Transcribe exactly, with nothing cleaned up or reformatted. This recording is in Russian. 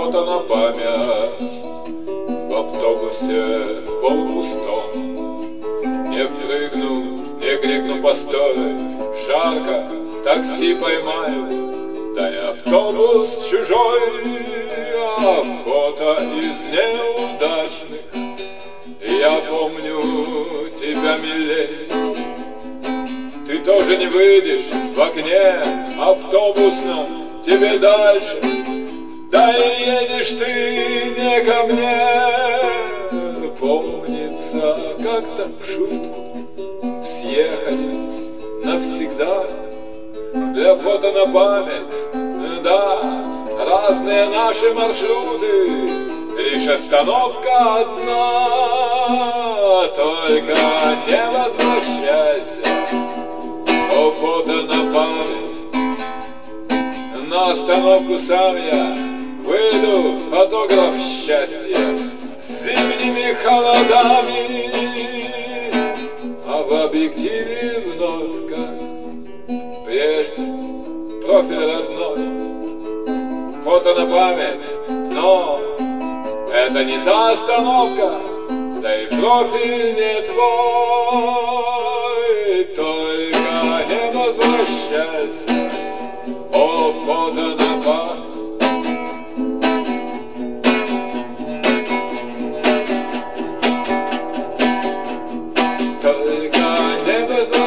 фото на память. В автобусе полупустом не впрыгну, не крикну постой, жарко, такси поймаю, да и автобус чужой. А фото из неудачных я помню тебя милей. Ты тоже не выйдешь в окне автобусном, тебе дальше, да и едешь ты не ко мне. Помнится, как-то в шутку съехались навсегда для фото на память, да, разные наши маршруты, лишь остановка одна. Только не возвращайся, о, фото на память. На остановку сам я выйду, фотограф счастья, с зимними холодами, а в объективе вновь, как прежде, профиль родной. Фото на память, но это не та остановка, да и профиль не твой. Только не возвращайся, о, фото на память. Только не возвращайся.